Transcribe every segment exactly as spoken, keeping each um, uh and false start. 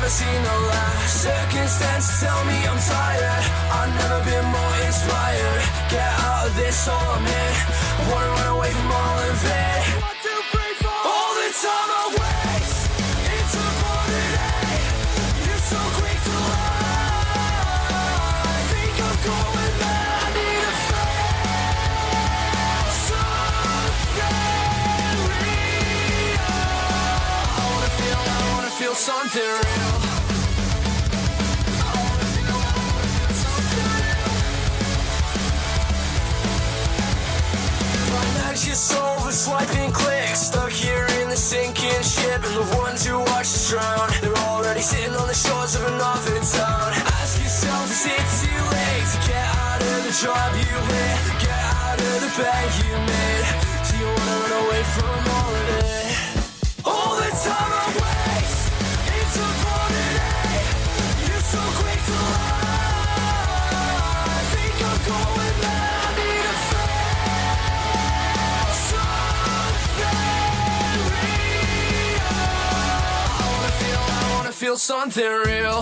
never seen the last. Circumstances tell me I'm tired. I've never been more inspired. Get out of this, all I'm in. I wanna run away from all of it. One, two, three, four. All the time I waste. It's a modern day. You're so quick to lie. I think I'm going mad. I need a friend. Something real. I wanna feel, I wanna feel something real. Just over swiping clicks, stuck here in the sinking ship, and the ones who watch us drown, they're already sitting on the shores of another town. Ask yourself, is it too late to get out of the job you hate, get out of the bed you made? Do you wanna run away from all of it? All the time I waste, it's a modern day. You're so quick to lie. I think I'm going mad. Feel something real.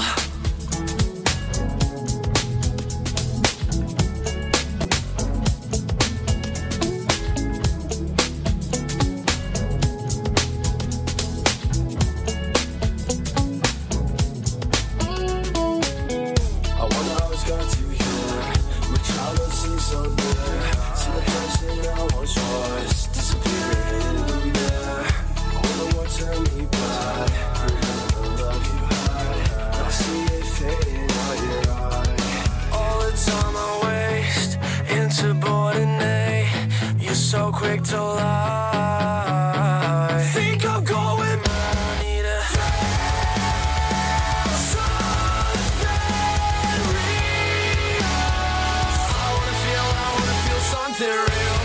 Quick to lie. Think I'm going mad. I need a something real. I wanna feel, I wanna feel something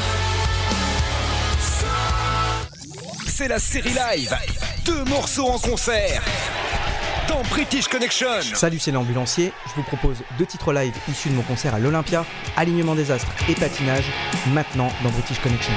real. C'est la série live. Deux morceaux en concert dans British Connection. Salut, c'est l'ambulancier. Je vous propose deux titres live issus de mon concert à l'Olympia, Alignement des astres et Patinage, maintenant dans British Connection.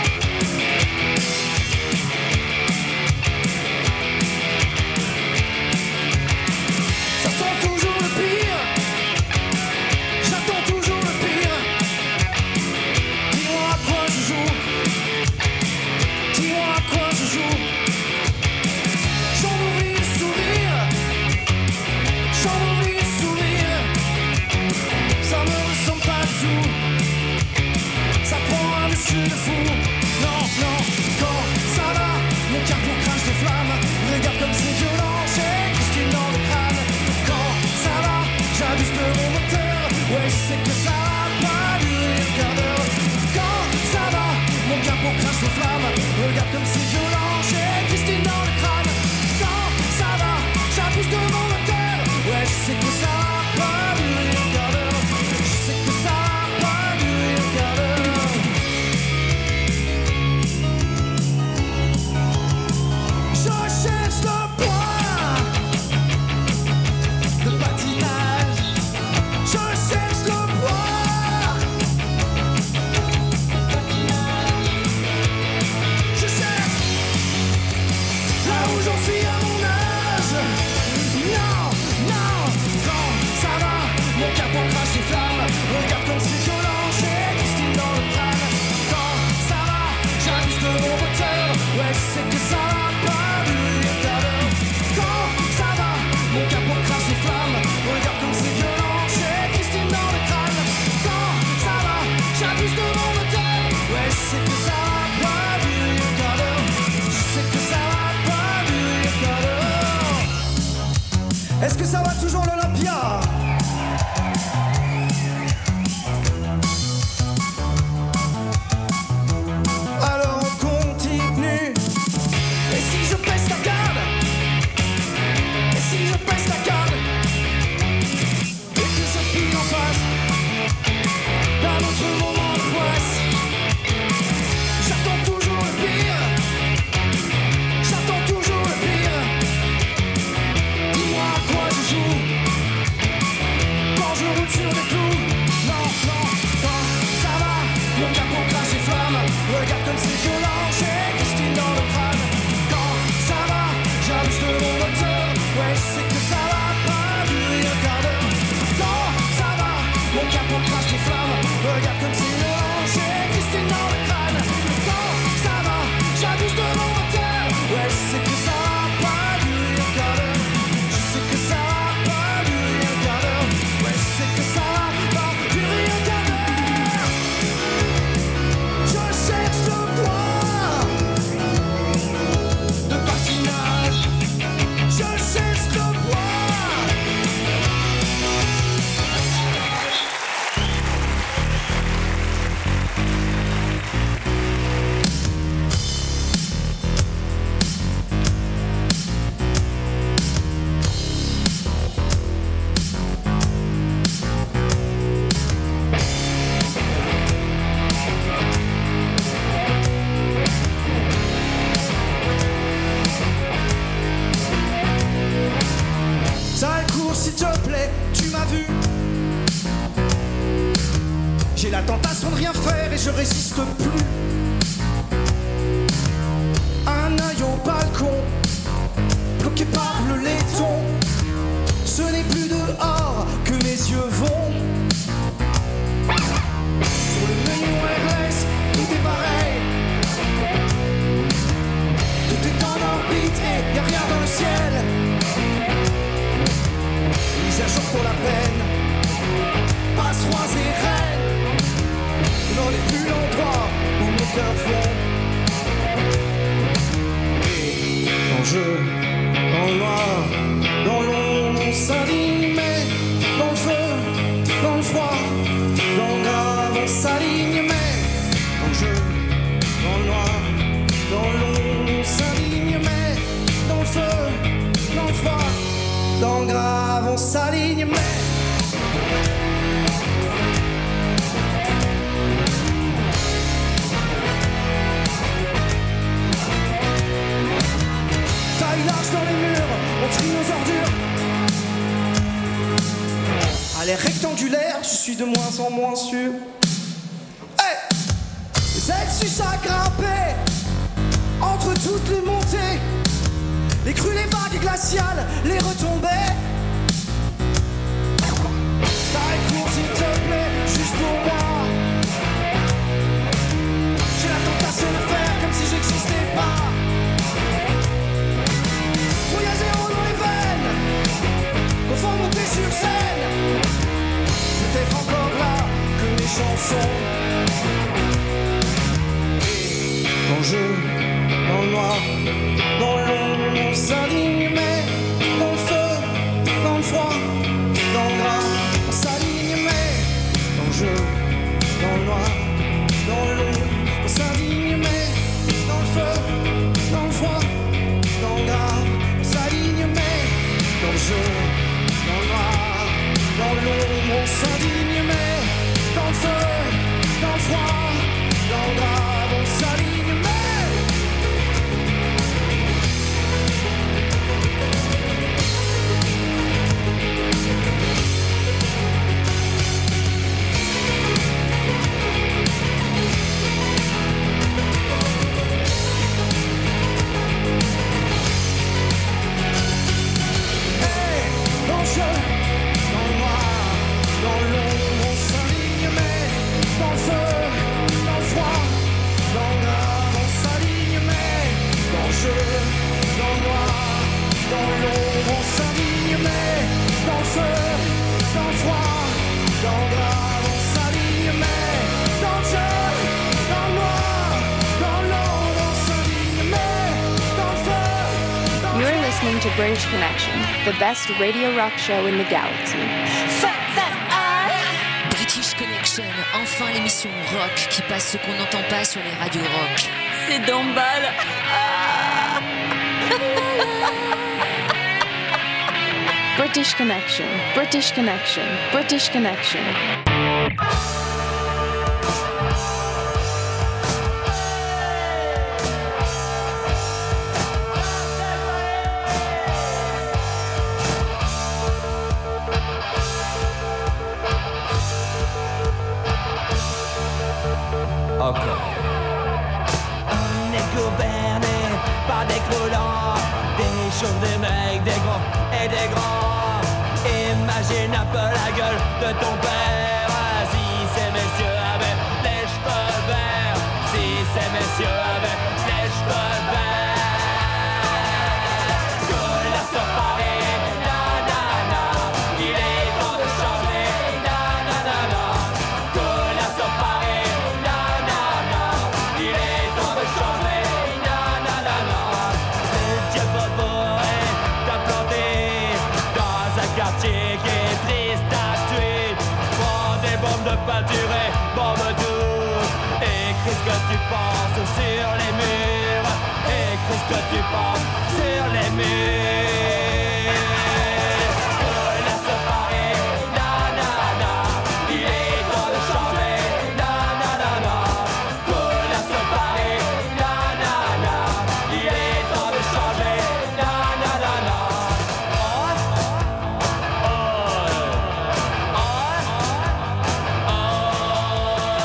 Est-ce que ça va toujours l'Olympia? Alors on continue. Et si je baisse la garde? Et si je baisse la garde? Et que je file en face d'un autre moment de poisse. J'attends toujours le pire. J'attends toujours le pire. Dis-moi à quoi je joue quand je roule sur des clous. Non, non, non, ça va. Mon capot crache les flammes. Regarde comme c'est violent. J'ai Christine dans le crâne. Quand ça va, j'abuse de mon moteur. Ouais, je sais que ça la tentation de rien faire et je résiste plus. Un œil au balcon, bloqué par le laiton. Ce n'est plus dehors que mes yeux vont. Sur le menu wireless, tout est pareil. Tout est en orbite et y'a rien dans le ciel. Mise à jour pour la peine. Passe rois et reines. Dans les plus l'endroit où nos cœurs vont. Et l'enjeu, dans le noir, dans l'ombre, on s'aligne. Mais dans le feu, dans le froid, dans le grave, on s'aligne. Mais l'enjeu, dans le noir, dans l'ombre, on s'aligne. Mais dans le feu, dans le froid, dans le grave, on s'aligne. Mais taille large dans les murs, on trie nos ordures. À l'air rectangulaire, je suis de moins en moins sûr. Hey, les ailes sus à grimper entre toutes les montées, les crues, les vagues glaciales, les retombées. Taille court s'il te plaît, juste pour moi. J'ai la tentation de faire comme si j'existais pas. Faut y a zéro dans les veines, qu'on faut monter sur scène. Peut-être encore là que mes chansons. Et l'enjeu, dans le noir, dans l'ombre, on s'aligne. Mais dans le feu, dans le froid, dans le gras, on s'aligne. Mais l'enjeu, dans le noir, dans l'ombre, on s'aligne. Mais dans le feu, dans le froid, dans le gras, on s'aligne. Mais dans le jeu, dans le noir, dans l'ombre, on s'aligne. Mais dans le feu, dans le froid, dans le gras, on s'aligne. Mais dans le jeu, dans le noir, dans l'ombre, on s'aligne. Mais dans le feu, dans le froid, dans le grave, on s'aligne. Mais dans le jeu, dans le noir, dans l'ombre, on s'aligne. Mais dans le feu, dans le froid, dans le grave, on s'aligne. Mais dans le jeu, dans le noir, dans l'ombre, on s'aligne. Mais dans le feu, dans le You're listening to British Connection, the best radio rock show in the galaxy. British Connection, enfin l'émission rock qui passe ce qu'on n'entend pas sur les radios rock. C'est Dombal. British Connection, British Connection, British Connection. On est gouverné par des croulants, des chauves, des mecs, des gros et des grands. Imagine un peu la gueule de ton père. Si ces messieurs avaient les cheveux verts, si ces messieurs avaient les cheveux verts. Couleur sur Paris, nanana, il est temps de changer, nanana. Couleur sur Paris, nanana, il est temps de changer, nanana. Le Dieu bourré t'a planté dans un quartier qui est triste à tuer. Prends des bombes de peinture et bombes douces. Écris ce que tu penses sur les murs. Écris ce que tu penses sur les murs. Couleur sur Paris, nanana, il est temps de changer, nanana. Couleur sur Paris, nanana, il est temps de changer, nanana. Oh, oh, oh, oh.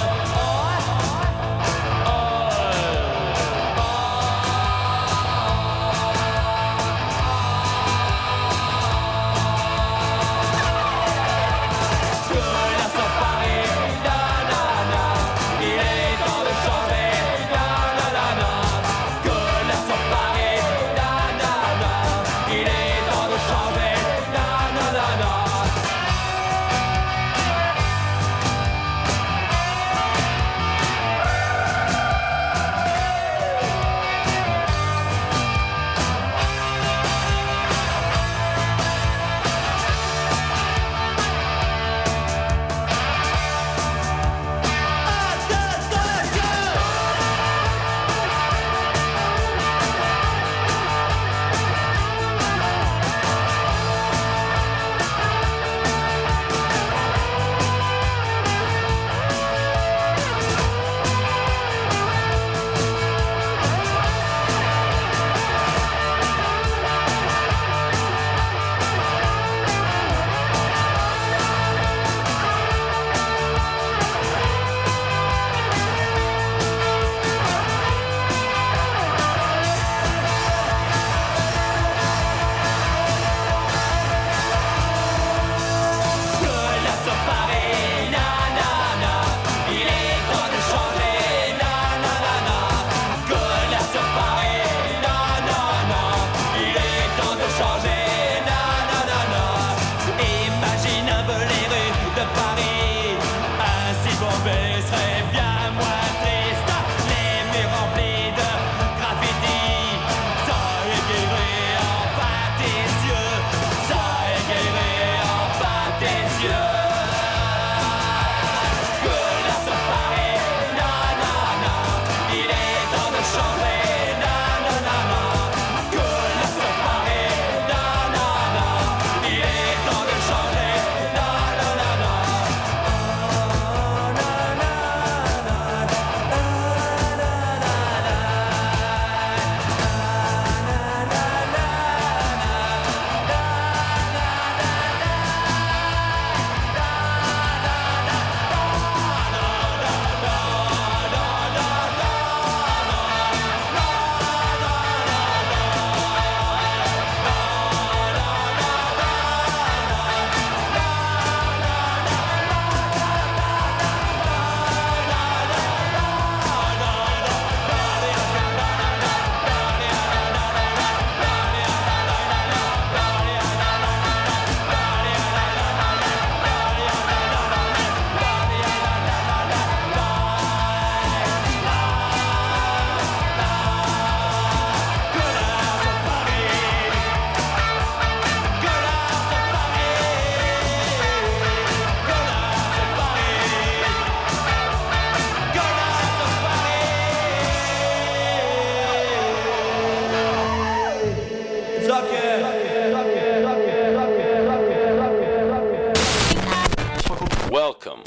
Welcome.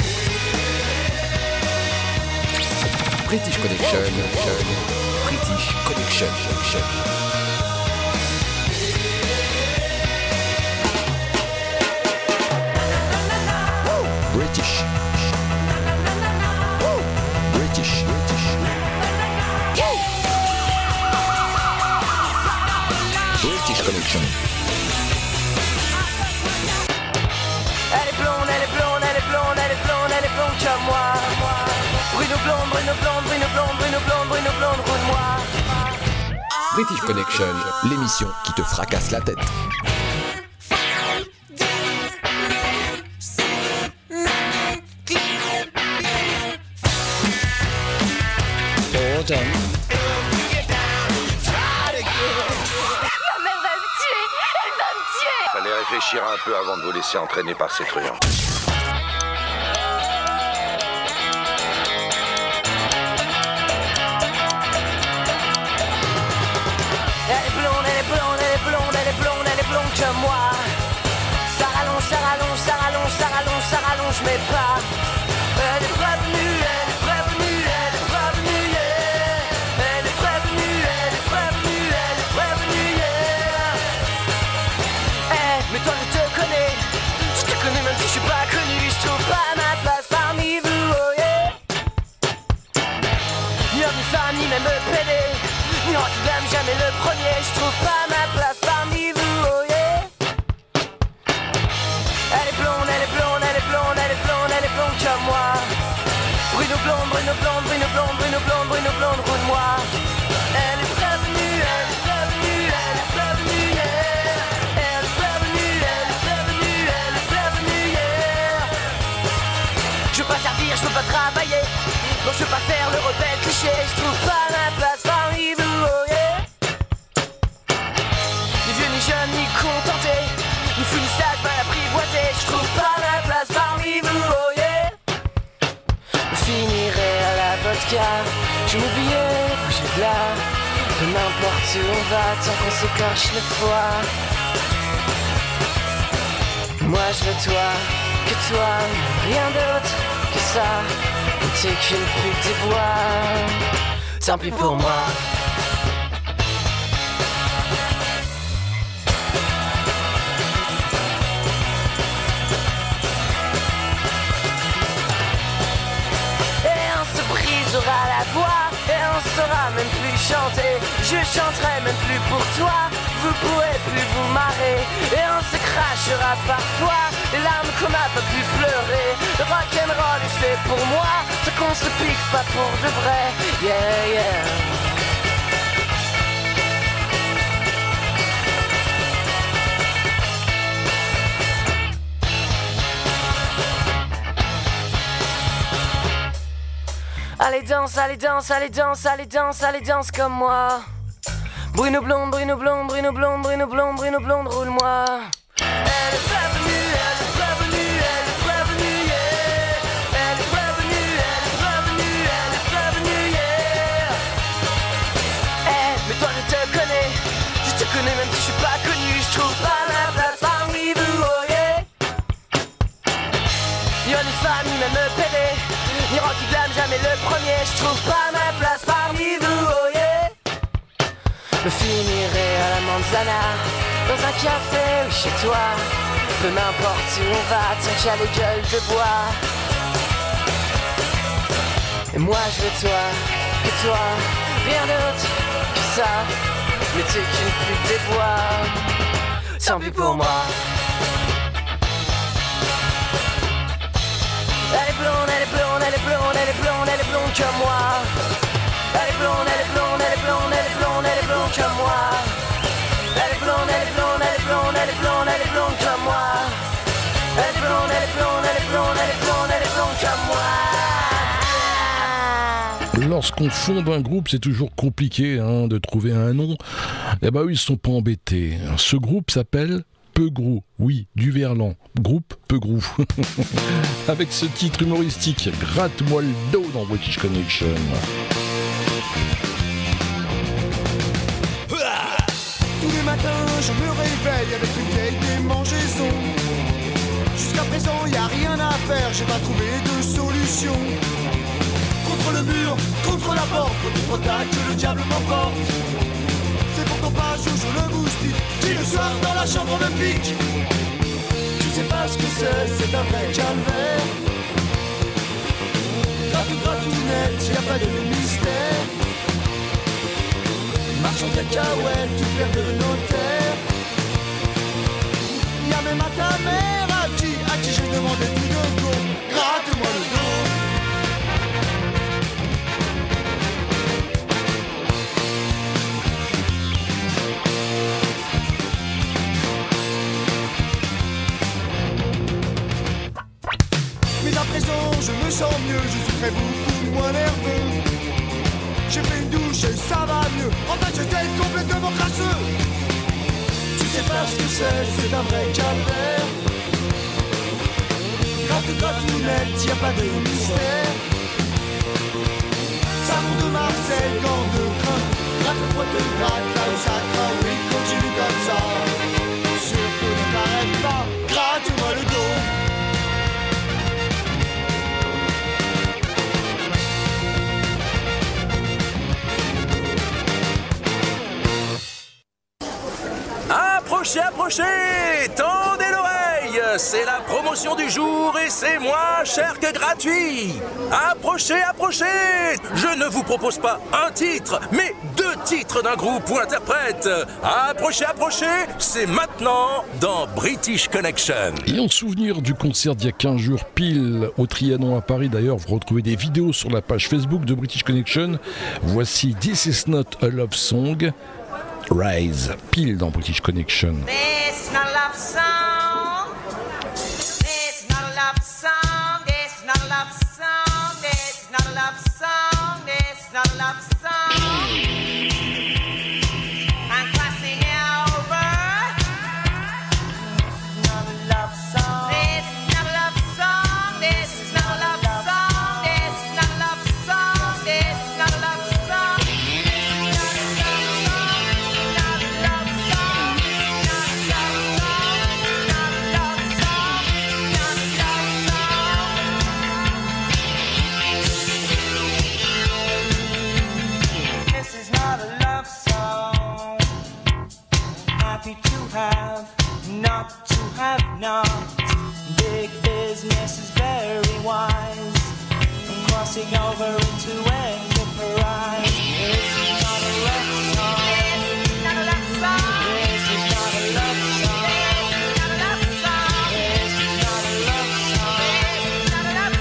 British Connection. British Connection. British. British. British Connection. Elle est blonde, elle est blonde, elle est blonde, elle est blonde, elle est blonde comme moi. Bruno blonde, Bruno blonde, Bruno blonde, Bruno blonde, Bruno blonde, roule-moi. British Connection, l'émission qui te fracasse la tête. Fallait réfléchir un peu avant de vous laisser entraîner par ces truands. Elle est blonde, elle est blonde, elle est blonde, elle est blonde, elle est blonde comme moi. Ça rallonge, ça rallonge, ça rallonge, ça rallonge, ça rallonge mes pas. Elle est prévenue, elle est prévenue, elle est prévenue, yeah. Elle est prévenue, elle est prévenue, elle est prévenue, yeah. Eh, mais toi je te connais, je te connais même si je suis pas connu, je trouve pas ma place parmi vous, oh yeah. Ni homme, ni femme, ni même pédé. Non, tu n'aimes jamais le premier, je trouve pas ma place parmi vous, oh yeah. Elle est blonde, elle est blonde, elle est blonde, elle est blonde, elle est blonde comme moi. Bruno blonde, Bruno blonde, Bruno blonde, Bruno blonde, Bruno blonde, roule-moi. Elle est prévenue, elle est prévenue, elle est prévenue, yeah. Elle est prévenue, elle est prévenue, elle est prévenue, yeah. Je veux pas servir, je veux pas travailler. Non, je veux pas faire le rebelle cliché, je trouve pas ma place parmi vous, oh yeah. Ni vieux, ni jeune, ni contenté, ni fou, ni sage, mal apprivoisé, je trouve pas ma place parmi vous, oh yeah. Je finirai à la vodka, je m'oubliais, bouger de là. Peu n'importe où on va, tant qu'on s'écorche le foie. Moi je veux toi, que toi, rien d'autre que ça. T'es qu'une pute des bois, tant pis pour moi. Et on se brisera la voix, et on saura même plus chanter. Je chanterai même plus pour toi, vous pourrez plus vous marrer. Et on se crachera parfois les larmes qu'on n'a pas pu pleurer. Le rock'n'roll est fait pour moi, tant qu'on se pique pas pour de vrai. Yeah, yeah. Allez danse, allez danse, allez danse, allez danse, allez danse comme moi. Bruno blonde, Bruno blonde, Bruno blonde, Bruno blonde, Bruno blonde, roule-moi. Elle est prévenue, elle est prévenue, elle est prévenue, yeah. Elle est prévenue, elle est prévenue, elle est prévenue, yeah. Eh, mais toi je te connais, je te connais même si je suis pas connu, je trouve pas ma place parmi vous, oh yeah. Y'a ni femme, ni même pédé, ni rock qui blâme jamais le premier, je trouve pas ma place parmi vous, oh yeah. Je finirai à la manzana, dans un café ou chez toi. Peu m'importe où on va, tant qu'il y a les gueules de bois. Et moi je veux toi, que toi, rien d'autre que ça. Mais t'es qu'une pute des bois, tant pis pour moi. Elle est blonde, elle est blonde, elle est blonde, elle est blonde, elle est blonde comme moi. Elle est blonde, elle est blonde, elle est blonde, elle est blonde, elle est blonde comme moi. Elle est blonde, elle est blonde, elle est blonde, elle est blonde, elle est blonde comme moi. Elle est blonde, elle est blonde, elle est blonde, elle est blonde, elle est blonde comme moi. Lorsqu'on fonde un groupe, c'est toujours compliqué hein, de trouver un nom. Eh ben eux, ils sont pas embêtés. Ce groupe s'appelle Peugrou, oui, du verlan, groupe Peugrou. Avec ce titre humoristique, gratte-moi le dos dans British Connection. Tous les matins, je me réveille avec une vieille démangeaison. Jusqu'à Jusqu'à présent y a rien à faire, j'ai pas trouvé de solution. Contre le mur, contre la porte, contre trop tard que le diable m'emporte. C'est pourtant pas jour, je le boustique, qui le soir dans la chambre me pique. Tu sais pas ce que c'est, c'est un vrai calvaire. Gratte ou gratte ou net, y'a pas de mystère. Marche en cacahuète, tout perd de notaire. Y'a même à ta mère à qui, à qui j'ai demandé tout de go. Gratte-moi le dos. Mais à présent je me sens mieux, je suis très beaucoup moins nerveux. J'ai pris une douche et ça va mieux. En fait j'étais complètement crasseux. Tu sais pas ce que c'est, c'est un vrai calvaire. Gratte, gratte ou net, y'a pas de mystère. Savon de Marseille, gants de crin. Gratte, frotte, gratte, là où ça craint. Oui, continue comme ça. Surtout ne t'arrête pas, gratte-moi le dos. Approchez, approchez, tendez l'oreille, c'est la promotion du jour et c'est moins cher que gratuit. Approchez, approchez, je ne vous propose pas un titre, mais deux titres d'un groupe ou interprète. Approchez, approchez, c'est maintenant dans British Connection. Et en souvenir du concert d'il y a quinze jours pile au Trianon à Paris, d'ailleurs vous retrouvez des vidéos sur la page Facebook de British Connection. Voici This Is Not a Love Song. Rise, pile dans British Connection. This is not a love song. This is not a love song. This is not a love song. This is not a love song. This is not a love song. I'm crossing over. Not a love song. This is not a love song. This is not a love song. This is not a love song. This is not a love song. Have, not to have not. Big business is very wise. I'm crossing over into enterprise. This is not a love song. This is not a love song. This is not a love song. This is not a love song. This is not a love song. This is not a love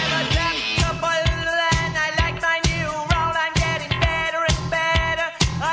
I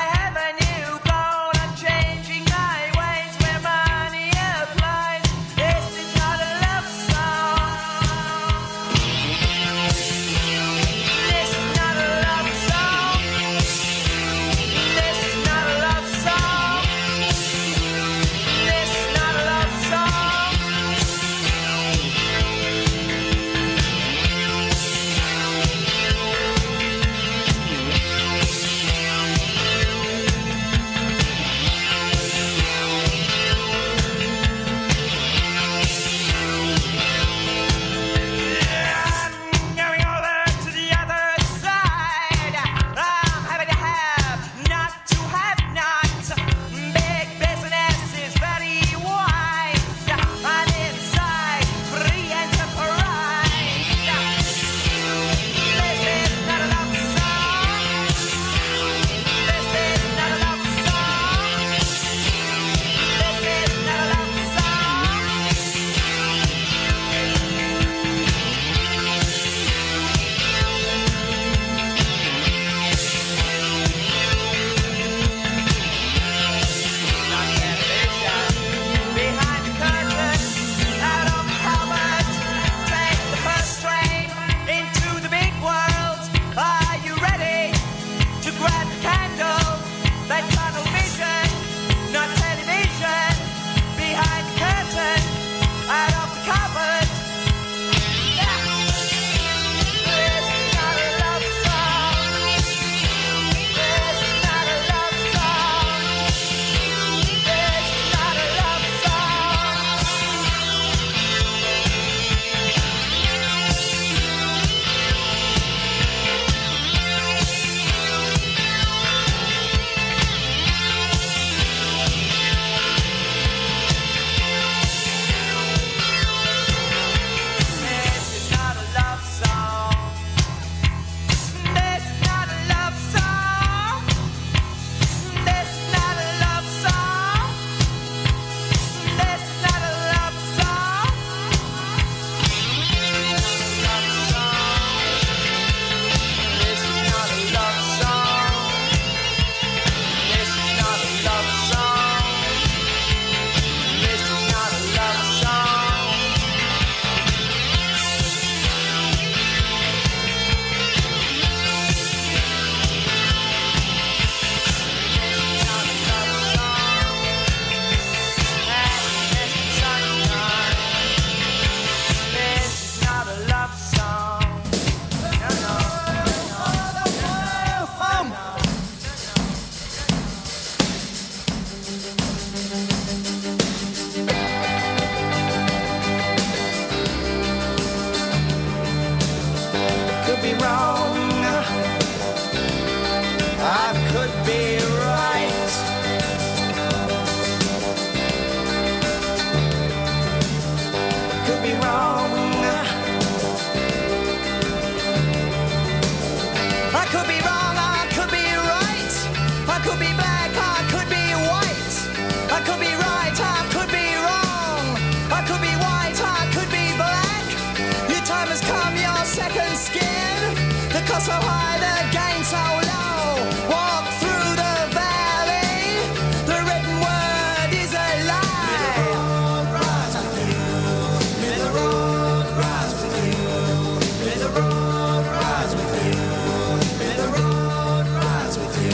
could be wrong, I could be right. I could be black, I could be white. I could be right, I could be wrong. I could be white, I could be black. Your time has come, your second skin. The cost so high, the gain so low. Walk through the valley. The written word is a lie. May the road rise with you. May the road rise with you. May the road rise with you. May the road rise with you.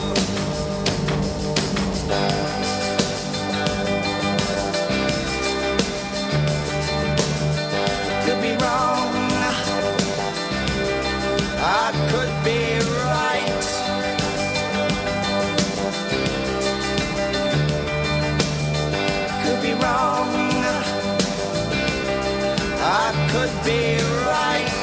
Could be wrong, I could be right. Could be wrong, I could be right.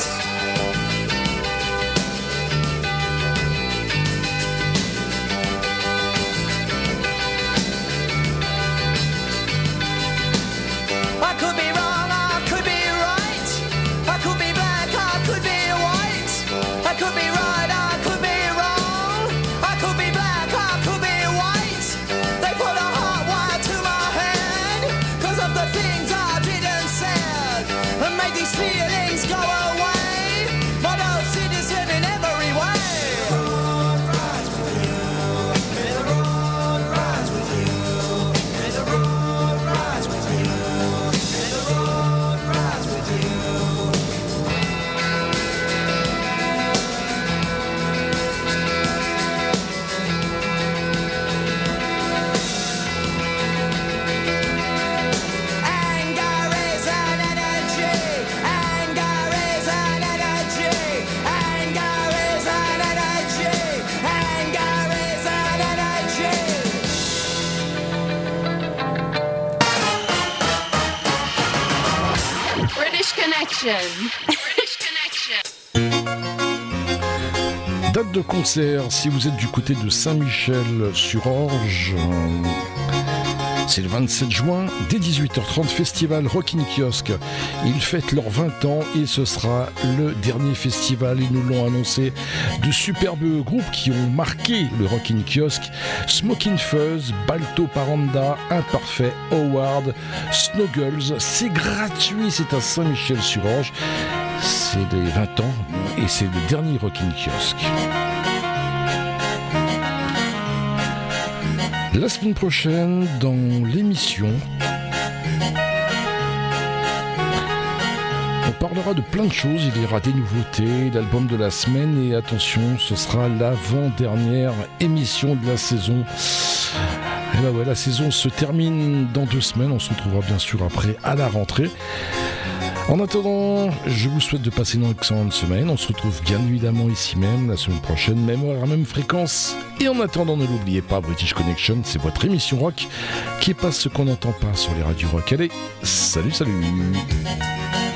I could be wrong, I could be right. I could be black, I could be white. I could be right, I could be wrong. I could be black, I could be white. They put a hot wire to my head 'cause of the things I didn't said, and made these feelings go away. But those cities live in every way. May the road rise with you. May the road rise with you. May the road rise with you. May the road rise with you. Anger is an energy. Anger is an energy. Anger is an energy. Anger is an energy. British Connection. British Connection. Date de concert, si vous êtes du côté de Saint-Michel-sur-Orge, euh, c'est le vingt-sept juin, dès dix-huit heures trente, festival Rockin' Kiosk. Ils fêtent leurs vingt ans et ce sera le dernier festival. Ils nous l'ont annoncé. De superbes groupes qui ont marqué le Rockin' Kiosk: Smokin' Fuzz, Balto Paranda, Imparfait, Howard, Snowgirls. C'est gratuit, c'est à Saint-Michel-sur-Orge. C'est les vingt ans et c'est le dernier Rockin' Kiosk. La semaine prochaine, dans l'émission, on parlera de plein de choses. Il y aura des nouveautés, l'album de la semaine et attention, ce sera l'avant-dernière émission de la saison. Et ben ouais, la saison se termine dans deux semaines. On se retrouvera bien sûr après à la rentrée. En attendant, je vous souhaite de passer une excellente semaine. On se retrouve bien évidemment ici même la semaine prochaine, même heure, même fréquence. Et en attendant, ne l'oubliez pas, British Connection, c'est votre émission rock qui passe ce qu'on n'entend pas sur les radios rock. Allez, salut, salut.